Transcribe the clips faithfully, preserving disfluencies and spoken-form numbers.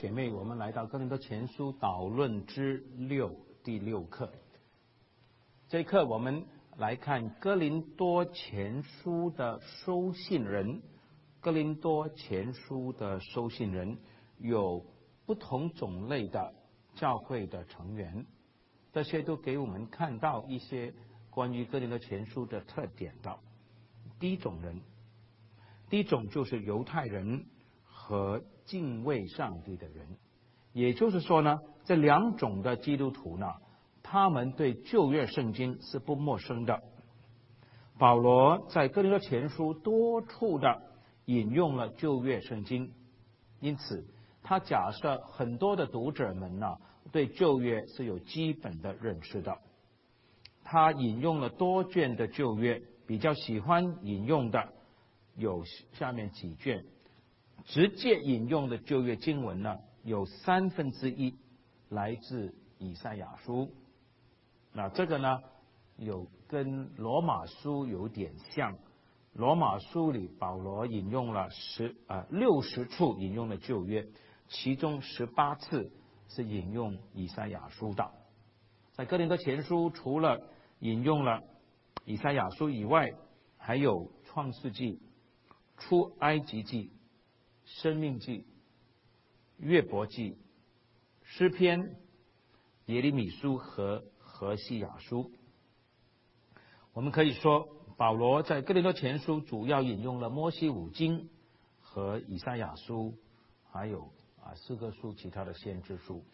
姐妹，我们来到哥林多前书导论之六第六课。这一课我们来看哥林多前书的收信人。哥林多前书的收信人有不同种类的教会的成员，这些都给我们看到一些关于哥林多前书的特点的。第一种人，第一种就是犹太人和敬畏上帝的人，也就是说呢，这两种的基督徒呢，他们对旧约圣经是不陌生的。保罗在哥林多前书多处的引用了旧约圣经，因此他假设很多的读者们呢，对旧约是有基本的认识的。他引用了多卷的旧约，比较喜欢引用的有下面几卷。直接引用的旧约经文呢，有三分之一来自以赛亚书。那这个呢，有跟罗马书有点像。罗马书里保罗引用了十啊六十处引用了旧约，其中十八次是引用以赛亚书的。在哥林多前书除了引用了以赛亚书以外，还有创世纪、出埃及记、申命记、约伯记、诗篇、耶利米书和何西雅书。我们可以说，保罗在哥林多前书主要引用了摩西五经和以赛亚书，还有啊诗歌书、其他的先知书。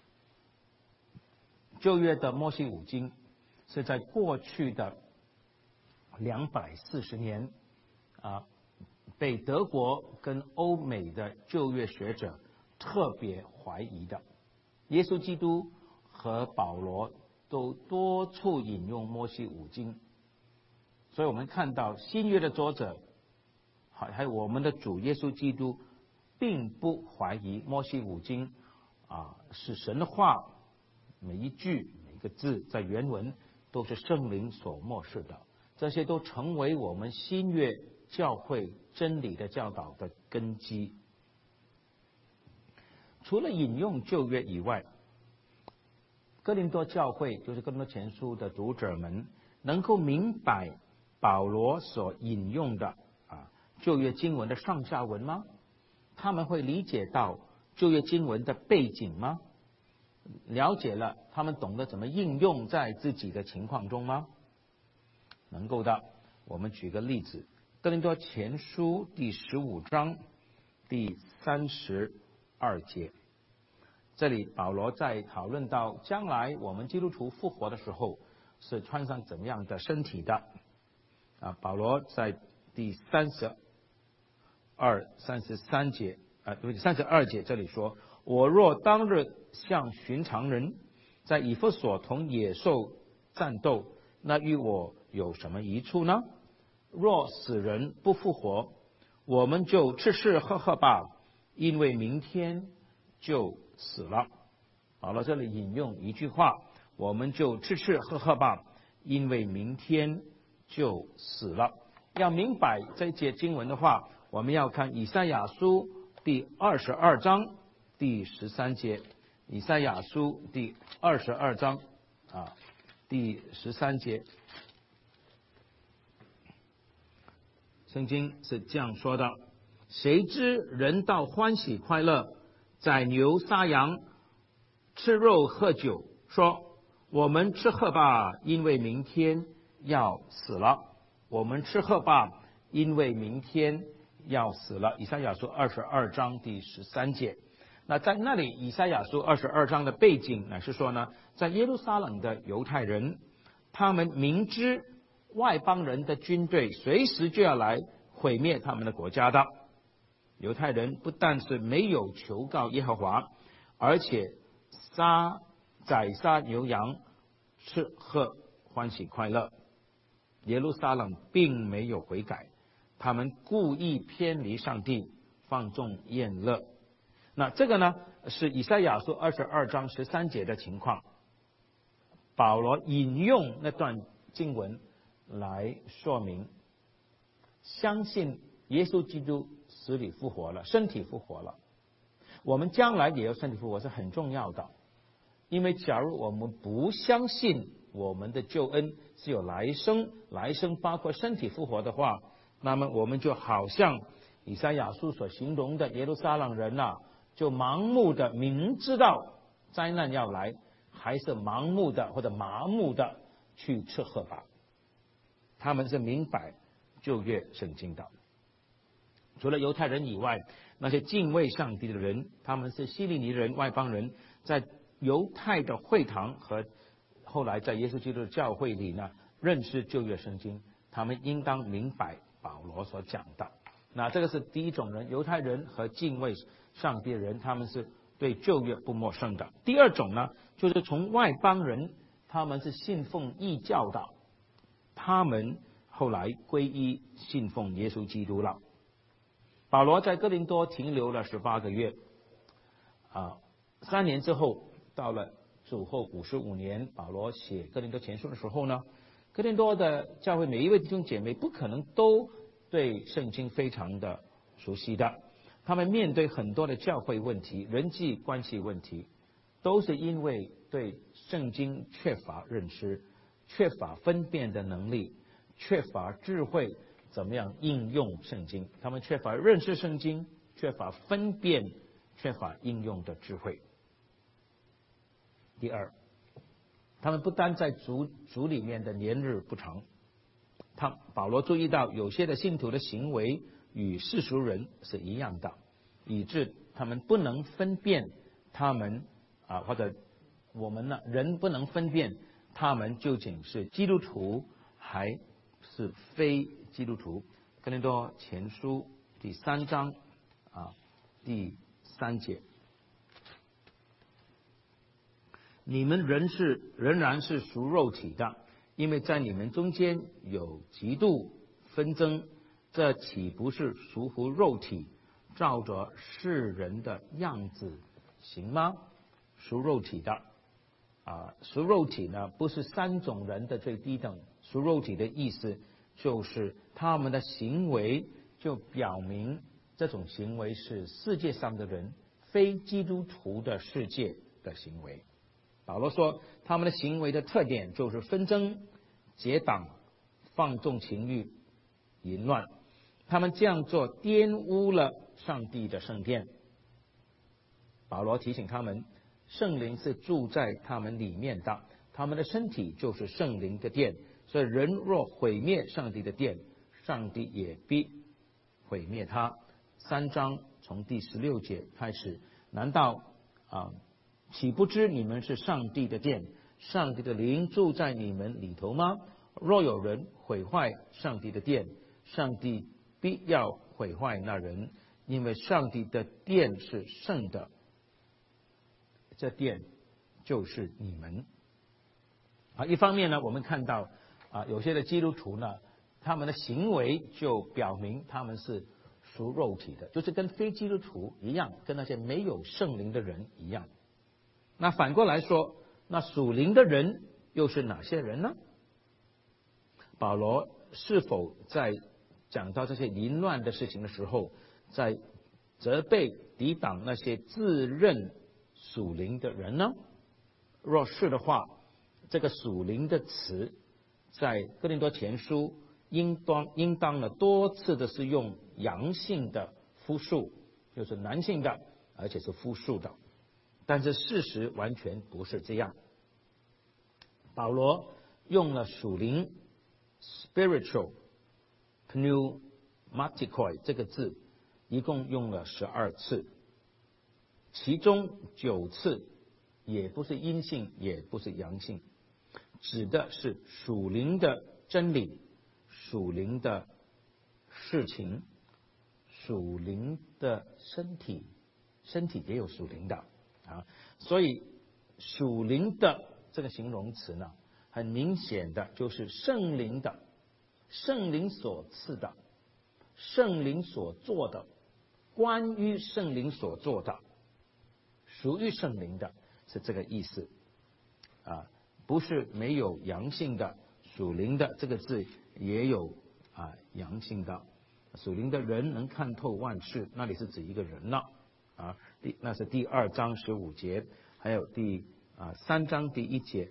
旧约的摩西五经是在过去的两百四十年啊。被德国跟欧美的旧约学者特别怀疑的。耶稣基督和保罗都多处引用摩西五经，所以我们看到新约的作者还有我们的主耶稣基督并不怀疑摩西五经啊是神的话，每一句每一个字在原文都是圣灵所默示的，这些都成为我们新约教会真理的教导的根基。除了引用旧约以外，哥林多教会就是哥林多前书的读者们能够明白保罗所引用的啊旧约经文的上下文吗？他们会理解到旧约经文的背景吗？了解了，他们懂得怎么应用在自己的情况中吗？能够的。我们举个例子，哥林多前书第十五章第三十二节，这里保罗在讨论到将来我们基督徒复活的时候是穿上怎么样的身体的啊？保罗在第三十二、三十三节啊，对不起，三十二节这里说：“我若当日像寻常人，在以弗所同野兽战斗，那与我有什么益处呢？若死人不复活，我们就吃吃喝喝吧，因为明天就死了。”好了，这里引用一句话：我们就吃吃喝喝吧，因为明天就死了。要明白这节经文的话，我们要看以赛亚书第二十二章第十三节。以赛亚书第二十二章啊，第十三节。圣经是这样说的：谁知人道欢喜快乐，宰牛杀羊，吃肉喝酒，说我们吃喝吧，因为明天要死了。我们吃喝吧，因为明天要死了。以赛亚书二十二章第十三节。那在那里，以赛亚书二十二章的背景乃是说呢，在耶路撒冷的犹太人，他们明知外邦人的军队随时就要来毁灭他们的国家的。犹太人不但是没有求告耶和华，而且杀宰杀牛羊，吃喝欢喜快乐。耶路撒冷并没有悔改，他们故意偏离上帝，放纵宴乐。那这个呢，是以赛亚书二十二章十三节的情况。保罗引用那段经文来说明，相信耶稣基督死里复活了，身体复活了， 我们将来也有身体复活是很重要的，因为假如我们不相信我们的救恩是有来生，来生包括身体复活的话，那么我们就好像以赛亚书所形容的耶路撒冷人呐、啊，就盲目的明知道灾难要来，还是盲目的或者麻木的去吃喝吧。他们是明白旧约圣经的。除了犹太人以外，那些敬畏上帝的人，他们是希利尼人、外邦人，在犹太的会堂和后来在耶稣基督的教会里呢，认识旧约圣经，他们应当明白保罗所讲的。那这个是第一种人，犹太人和敬畏上帝的人，他们是对旧约不陌生的。第二种呢，就是从外邦人，他们是信奉异教的，他们后来皈依信奉耶稣基督了。保罗在哥林多停留了十八个月，啊，三年之后，到了主后五十五年，保罗写哥林多前书的时候呢，哥林多的教会每一位弟兄姐妹不可能都对圣经非常的熟悉的，他们面对很多的教会问题、人际关系问题，都是因为对圣经缺乏认识，缺乏分辨的能力，缺乏智慧怎么样应用圣经，他们缺乏认识圣经，缺乏分辨，缺乏应用的智慧。第二，他们不单在主主里面的年日不长，他保罗注意到有些的信徒的行为与世俗人是一样的，以致他们不能分辨他们啊，或者我们呢人不能分辨他们究竟是基督徒还是非基督徒。哥林多前书第三章啊第三节，你们人是仍然是属肉体的，因为在你们中间有嫉妒纷争，这岂不是属乎肉体，照着世人的样子行吗？属肉体的啊，属肉体呢，不是三种人的最低等。属肉体的意思就是他们的行为就表明这种行为是世界上的人，非基督徒的世界的行为。保罗说，他们的行为的特点就是纷争、结党、放纵情欲、淫乱。他们这样做玷污了上帝的圣殿。保罗提醒他们，圣灵是住在他们里面的，他们的身体就是圣灵的殿，所以人若毁灭上帝的殿，上帝也必毁灭他。三章从第十六节开始，难道啊，岂不知你们是上帝的殿，上帝的灵住在你们里头吗？若有人毁坏上帝的殿，上帝必要毁坏那人，因为上帝的殿是圣的，这殿就是你们。啊，一方面呢，我们看到啊，有些的基督徒呢，他们的行为就表明他们是属肉体的，就是跟非基督徒一样，跟那些没有圣灵的人一样。那反过来说，那属灵的人又是哪些人呢？保罗是否在讲到这些淫乱的事情的时候，在责备抵挡那些自认属灵的人呢？若是的话，这个属灵的词在哥林多前书应当应当呢多次的是用阳性的复数，就是男性的，而且是复数的。但是事实完全不是这样。保罗用了属灵 spiritual pneumatikoi 这个字，一共用了十二次，其中九次也不是阴性，也不是阳性，指的是属灵的真理、属灵的事情、属灵的身体，身体也有属灵的啊，所以属灵的这个形容词呢，很明显的就是圣灵的，圣灵所赐的，圣灵所做的，关于圣灵所做的，属于圣灵的，是这个意思啊，不是没有阳性的。属灵的这个字也有啊阳性的，属灵的人能看透万事，那里是指一个人了。 啊，第那是第二章十五节，还有第啊三章第一节。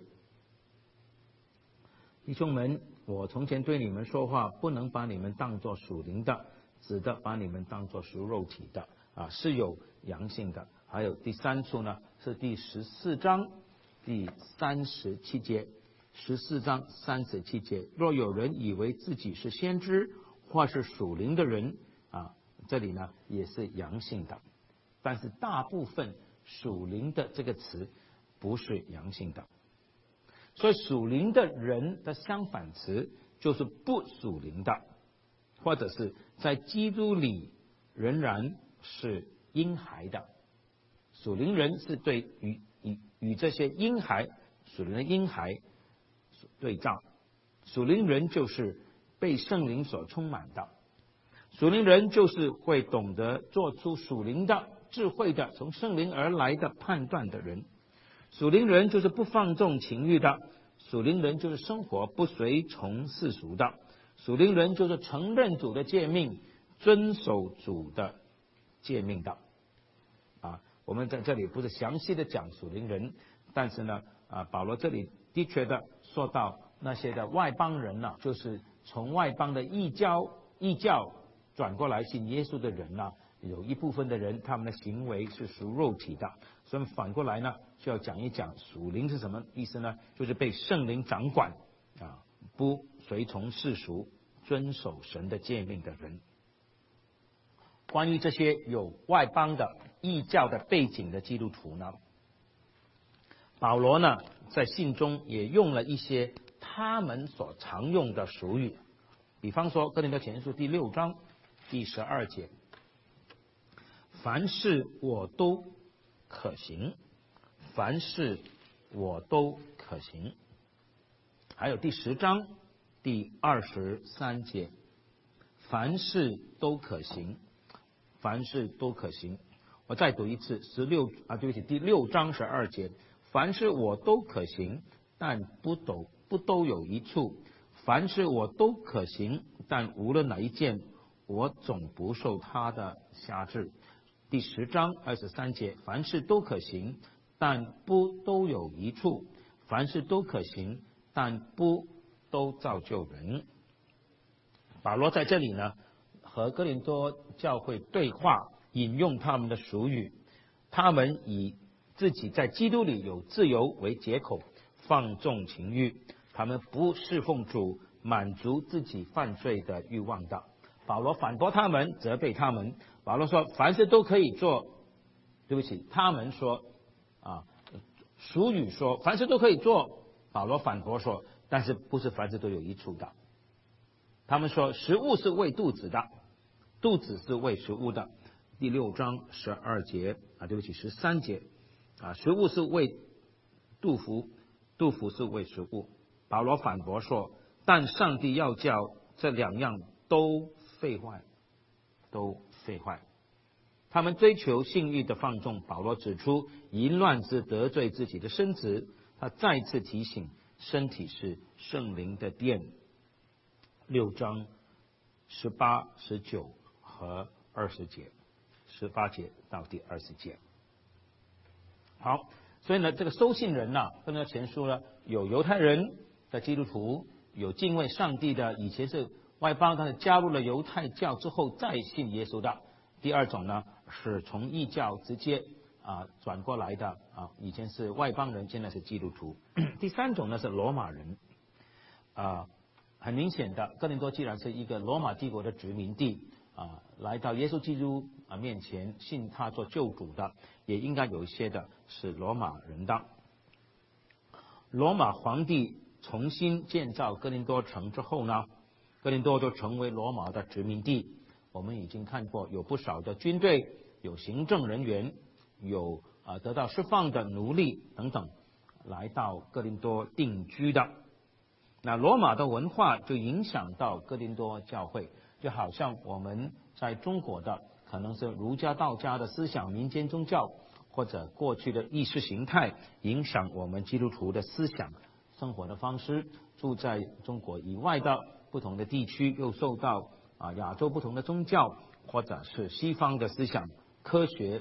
弟兄们，我从前对你们说话，不能把你们当作属灵的，只的把你们当作属肉体的，啊，是有阳性的。还有第三处呢，是第十四章第三十七节，十四章三十七节。若有人以为自己是先知或是属灵的人，啊，这里呢也是阳性的。但是大部分属灵的这个词不是阳性的。所以属灵的人的相反词就是不属灵的，或者是在基督里仍然是婴孩的。属灵人是对与与与这些婴孩属灵的婴孩对照，属灵人就是被圣灵所充满的，属灵人就是会懂得做出属灵的智慧的从圣灵而来的判断的人。属灵人就是不放纵情欲的，属灵人就是生活不随从世俗的，属灵人就是承认主的诫命，遵守主的诫命的。啊，我们在这里不是详细的讲属灵人，但是呢，啊，保罗这里的确的说到那些的外邦人呢、啊，就是从外邦的异教异教转过来信耶稣的人呢、啊，有一部分的人他们的行为是属肉体的，所以反过来呢，就要讲一讲属灵是什么意思呢？就是被圣灵掌管啊，不随从世俗，遵守神的诫命的人。关于这些有外邦的异教的背景的基督徒呢，保罗呢在信中也用了一些他们所常用的俗语，比方说哥林多前书第六章第十二节，凡事我都可行，凡事我都可行。还有第十章第二十三节，凡事都可行，凡事都可行。我再读一次，十六啊，对不起，第六章十二节，凡事我都可行，但不都不都有一处；凡事我都可行，但无论哪一件，我总不受他的辖制。第十章二十三节，凡事都可行，但不都有一处；凡事都可行，但不都造就人。保罗在这里呢，和哥林多教会对话，引用他们的俗语，他们以自己在基督里有自由为借口，放纵情欲，他们不侍奉主，满足自己犯罪的欲望的。保罗反驳他们，责备他们。保罗说凡事都可以做，对不起，他们说啊，俗语说凡事都可以做，保罗反驳说，但是不是凡事都有益处的。他们说食物是为肚子的，肚子是为食物的。第六章十二节啊，对不起，十三节啊，食物是为肚腹，肚腹是为食物。保罗反驳说，但上帝要叫这两样都废坏，都废坏。他们追求性欲的放纵，保罗指出淫乱是得罪自己的身子。他再次提醒身体是圣灵的殿。六章十八、十九和二十节，十八节到第二十节。好，所以呢，这个收信人呢、啊，跟他前书呢，有犹太人的基督徒，有敬畏上帝的，以前是外邦，但是加入了犹太教之后再信耶稣的。第二种呢，是从异教直接啊转过来的啊，以前是外邦人，现在是基督徒。第三种呢是罗马人啊。很明显的，哥林多既然是一个罗马帝国的殖民地啊，来到耶稣基督啊面前信他做救主的，也应该有一些的是罗马人的。罗马皇帝重新建造哥林多城之后呢，哥林多就成为罗马的殖民地。我们已经看过，有不少的军队，有行政人员，有啊得到释放的奴隶等等，来到哥林多定居的。那罗马的文化就影响到哥林多教会，就好像我们在中国的可能是儒家道家的思想，民间宗教或者过去的意识形态影响我们基督徒的思想生活的方式。住在中国以外的不同的地区，又受到啊亚洲不同的宗教或者是西方的思想科学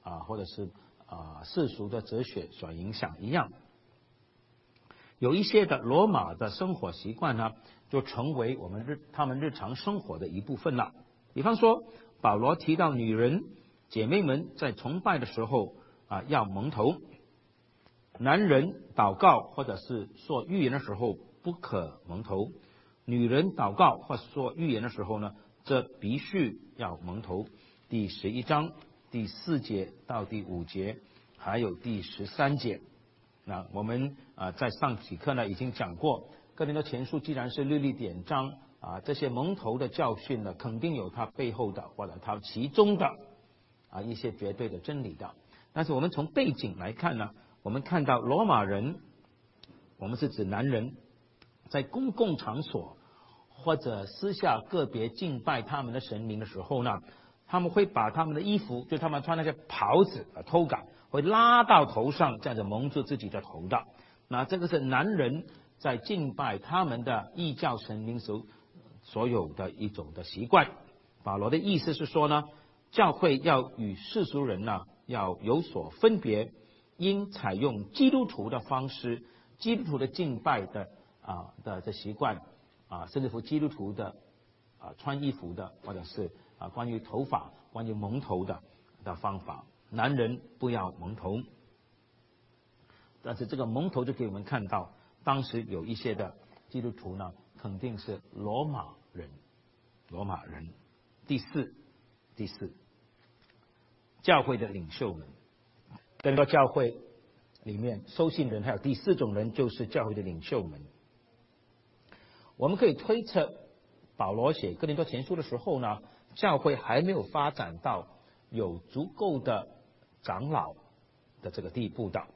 啊，或者是啊世俗的哲学所影响一样。有一些的罗马的生活习惯呢，就成为我们日他们日常生活的一部分了。比方说，保罗提到女人姐妹们在崇拜的时候啊要蒙头，男人祷告或者是说预言的时候不可蒙头，女人祷告或说预言的时候呢，这必须要蒙头。第十一章第四节到第五节，还有第十三节。那我们啊在上几课呢已经讲过，哥林多前书既然是律例典章啊，这些蒙头的教训呢，肯定有它背后的或者它其中的啊一些绝对的真理的。但是我们从背景来看呢，我们看到罗马人，我们是指男人，在公共场所或者私下个别敬拜他们的神明的时候呢，他们会把他们的衣服，就他们穿那些袍子啊头杆会拉到头上，这样子蒙住自己的头的。那这个是男人在敬拜他们的异教神明时所有的一种的习惯。保罗的意思是说呢，教会要与世俗人呢要有所分别，应采用基督徒的方式，基督徒的敬拜的啊的的习惯啊，甚至乎基督徒的啊穿衣服的，或者是啊关于头发、关于蒙头的的方法。男人不要蒙头，但是这个蒙头就给我们看到，当时有一些的基督徒呢，肯定是罗马人，罗马人。第四，第四，教会的领袖们，整个教会里面收信人还有第四种人，就是教会的领袖们。我们可以推测，保罗写哥林多前书的时候呢，教会还没有发展到有足够的长老的这个地步的。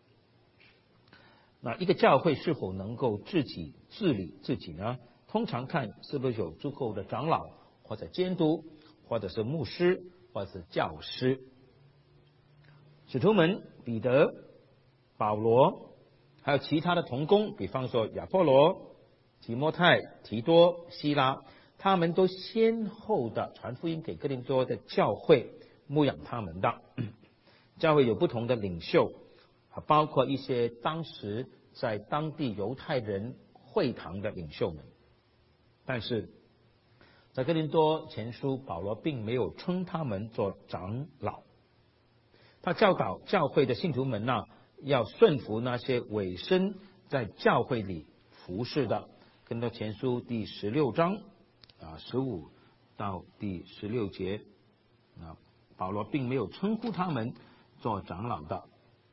那一个教会是否能够自己治理自己呢？通常看是不是有足够的长老或者监督，或者是牧师，或者是教师。使徒们彼得、保罗，还有其他的同工，比方说亚波罗、提摩太、提多、希拉，他们都先后的传福音给哥林多的教会，牧养他们的。教会有不同的领袖，包括一些当时在当地犹太人会堂的领袖们。但是在哥林多前书，保罗并没有称他们做长老，他教导教会的信徒们呢，要顺服那些委身在教会里服侍的。哥林多前书第十六章啊十五到第十六节，啊，保罗并没有称呼他们做长老的。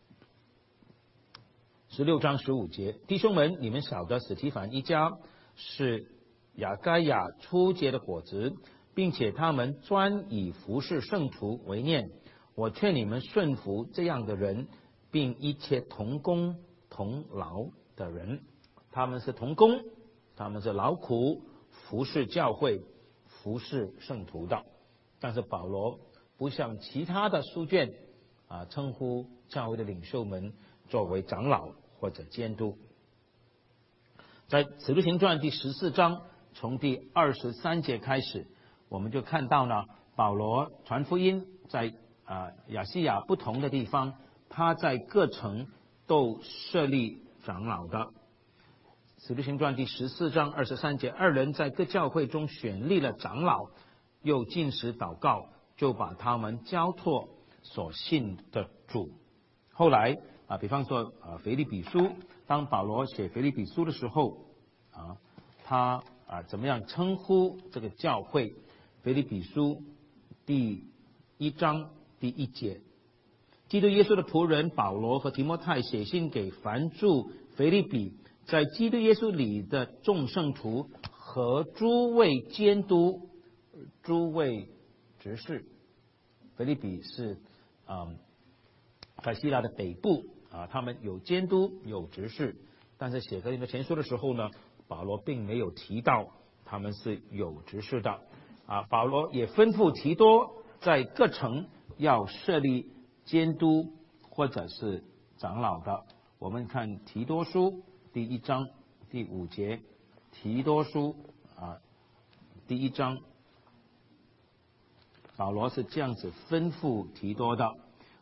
十六章十五节，弟兄们，你们晓得史提反一家是亚该亚初结的果子，并且他们专以服侍圣徒为念。我劝你们顺服这样的人，并一切同工同劳的人。他们是同工，他们是劳苦服侍教会、服侍圣徒的。但是保罗不像其他的书卷啊，称呼教会的领袖们作为长老或者监督。在使徒行传第十四章从第二十三节开始，我们就看到呢，保罗传福音在啊亚细亚不同的地方，他在各城都设立长老的。使徒行传第十四章二十三节，二人在各教会中选立了长老，又禁食祷告，就把他们交托所信的主。后来啊，比方说啊腓立比书，当保罗写腓立比书的时候啊，他啊怎么样称呼这个教会？腓立比书第一章第一节，基督耶稣的仆人保罗和提摩太写信给凡住腓立比在基督耶稣里的众圣徒和诸位监督、诸位执事。腓立比是啊、嗯、在希腊的北部啊，他们有监督有执事，但是写哥林多前书的时候呢，保罗并没有提到他们是有执事的啊。保罗也吩咐提多在各城要设立监督或者是长老的。我们看提多书第一章第五节，提多书啊第一章，保罗是这样子吩咐提多的。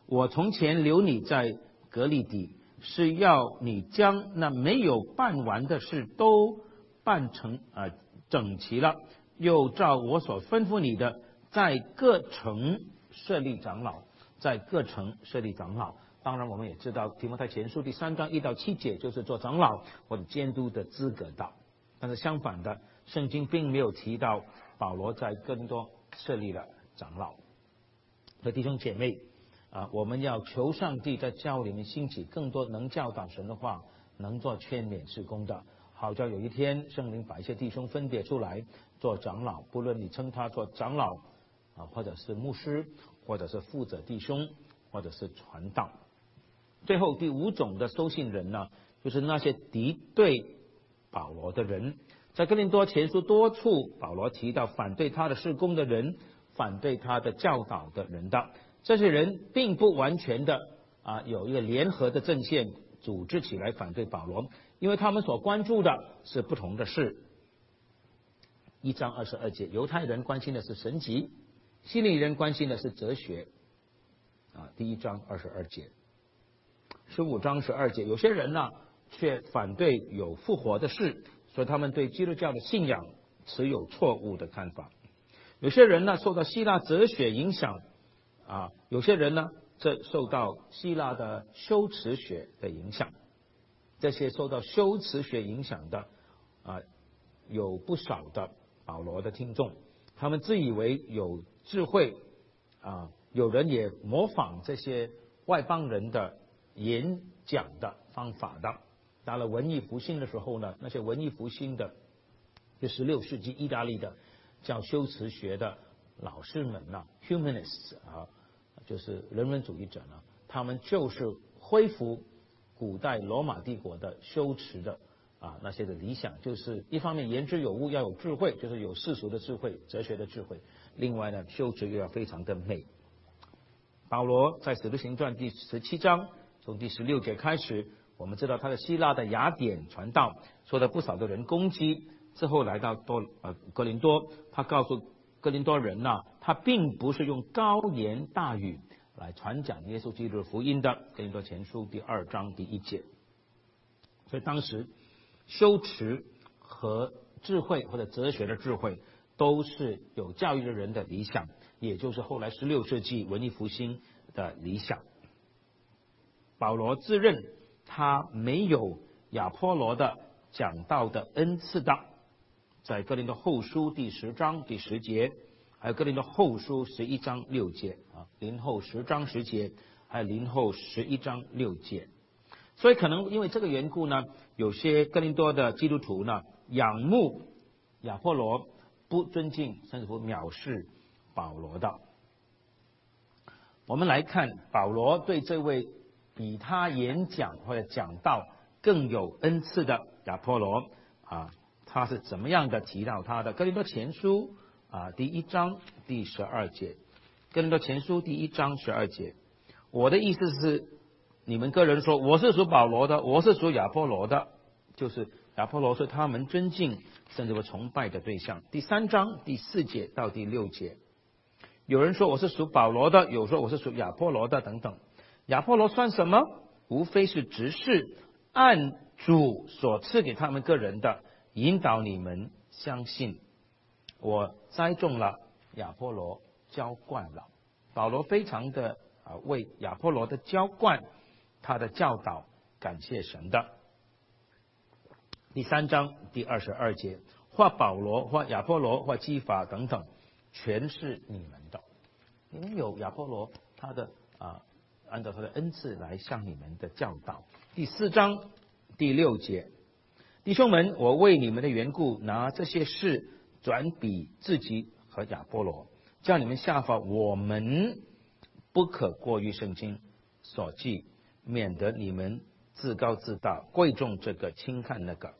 我从前留你在革哩底，是要你将那没有办完的事都办成啊、呃、整齐了，又照我所吩咐你的，在各城设立长老，在各城设立长老。当然，我们也知道提摩太前书第三章一到七节就是做长老或者监督的资格的。但是相反的，圣经并没有提到保罗在哥林多设立了长老。和弟兄姐妹啊，我们要求上帝在教会里面兴起更多能教导神的话，能做劝勉事工的，好叫有一天圣灵把一些弟兄分别出来做长老，不论你称他做长老啊，或者是牧师，或者是负责弟兄，或者是传道。最后第五种的收信人呢，就是那些敌对保罗的人。在哥林多前书多处保罗提到反对他的事工的人，反对他的教导的人的，这些人并不完全的啊有一个联合的阵线组织起来反对保罗，因为他们所关注的是不同的事。一章二十二节，犹太人关心的是神迹，希利人关心的是哲学啊。第一章二十二节。十五章十二节，有些人呢却反对有复活的事，所以他们对基督教的信仰持有错误的看法。有些人呢受到希腊哲学影响啊，有些人呢这受到希腊的修辞学的影响。这些受到修辞学影响的啊，有不少的保罗的听众，他们自以为有智慧啊，有人也模仿这些外邦人的演讲的方法的。到了文艺复兴的时候呢，那些文艺复兴的就十六世纪意大利的叫修辞学的老师们呢 humanists 啊，就是人文主义者呢，他们就是恢复古代罗马帝国的修辞的啊那些的理想，就是一方面言之有物，要有智慧，就是有世俗的智慧，哲学的智慧，另外呢修辞又要非常的美。保罗在使徒行传第十七章从第十六节开始，我们知道他的希腊的雅典传道，受到不少的人攻击，之后来到多呃哥林多，他告诉哥林多人呢、啊，他并不是用高言大语来传讲耶稣基督的福音的。哥林多前书第二章第一节。所以当时修辞和智慧或者哲学的智慧都是有教育的人的理想，也就是后来十六世纪文艺复兴的理想。保罗自认他没有亚波罗的讲道的恩赐的，在哥林多后书第十章第十节，还有哥林多后书十一章六节啊，林后十章十节，还有林后十一章六节。所以可能因为这个缘故呢，有些哥林多的基督徒呢仰慕亚波罗，不尊敬甚至乎藐视保罗的。我们来看保罗对这位比他演讲或者讲道更有恩赐的亚波罗啊，他是怎么样的提到他的？哥林多前书啊第一章第十二节，哥林多前书第一章十二节，我的意思是，你们个人说我是属保罗的，我是属亚波罗的，就是亚波罗是他们尊敬甚至乎崇拜的对象。第三章第四节到第六节，有人说我是属保罗的，有说我是属亚波罗的等等。亚波罗算什么？无非是执事，按主所赐给他们个人的，引导你们相信。我栽种了，亚波罗浇灌了。保罗非常的啊为亚波罗的浇灌，他的教导感谢神的。第三章第二十二节，或保罗，或亚波罗，或基法等等，全是你们的。你们有亚波罗，他的啊。按照他的恩赐来向你们的教导。第四章第六节，弟兄们，我为你们的缘故，拿这些事转比自己和亚波罗，叫你们效法我们，不可过于圣经所记，免得你们自高自大，贵重这个，轻看那个。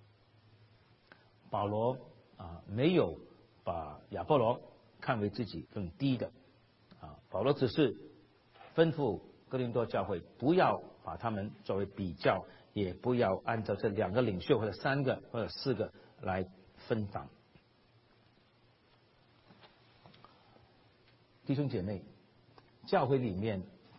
保罗啊，没有把亚波罗看为自己更低的啊，保罗只是吩咐哥林多教会不要把他们作为比较，也不要按照这两个领袖或者三个或者四个来分党。弟兄姐妹，教会里面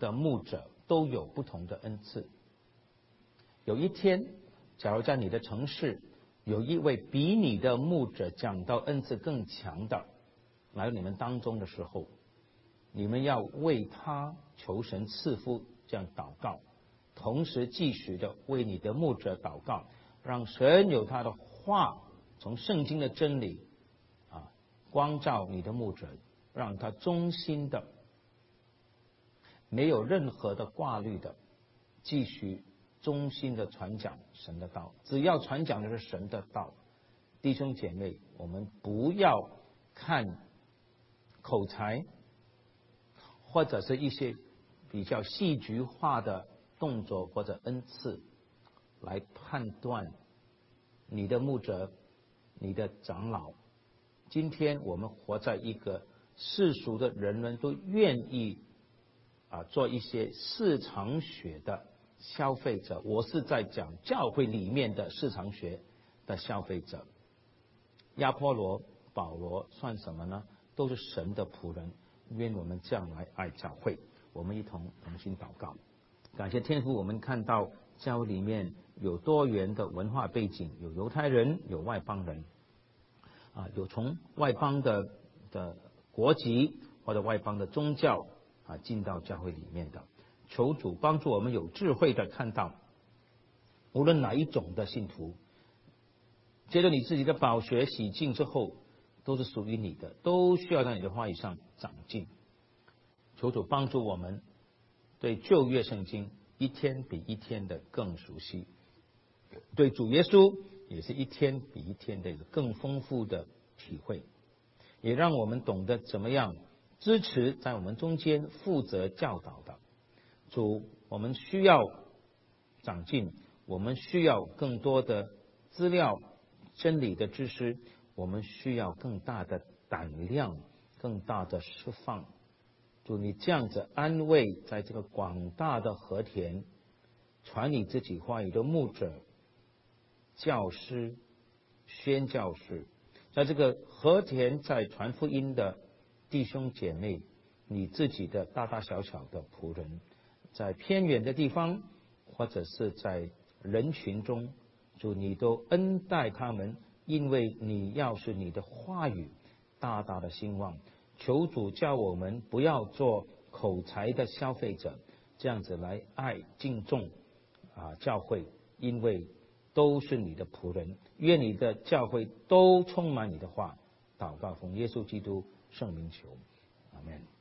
的牧者都有不同的恩赐。有一天，假如在你的城市有一位比你的牧者讲到恩赐更强的来到你们当中的时候，你们要为他求神赐福，这样祷告，同时继续的为你的牧者祷告，让神有他的话从圣经的真理啊光照你的牧者，让他忠心的没有任何的挂虑的继续忠心的传讲神的道。只要传讲的是神的道，弟兄姐妹，我们不要看口才或者是一些比较戏剧化的动作或者恩赐来判断你的牧者、你的长老。今天我们活在一个世俗的人们都愿意啊做一些市场学的消费者，我是在讲教会里面的市场学的消费者。亚波罗、保罗算什么呢？都是神的仆人。愿我们这样来爱教会。我们一同同心祷告。感谢天父，我们看到教会里面有多元的文化背景，有犹太人，有外邦人，啊，有从外邦的的国籍或者外邦的宗教啊进到教会里面的。求主帮助我们有智慧的看到，无论哪一种的信徒，接着你自己的宝血洗净之后，都是属于你的，都需要在你的话语上长进。求主帮助我们对旧约圣经一天比一天的更熟悉，对主耶稣也是一天比一天的更丰富的体会，也让我们懂得怎么样支持在我们中间负责教导的。主，我们需要长进，我们需要更多的资料、真理的知识，我们需要更大的胆量、更大的释放。主，你这样子安慰在这个广大的和田传你自己话语的牧者、教师、宣教士，在这个和田在传福音的弟兄姐妹，你自己的大大小小的仆人，在偏远的地方或者是在人群中，主你都恩待他们，因为你要是你的话语大大的兴旺。求主叫我们不要做口才的消费者，这样子来爱敬重啊教会，因为都是你的仆人。愿你的教会都充满你的话。祷告奉耶稣基督圣名求，阿们。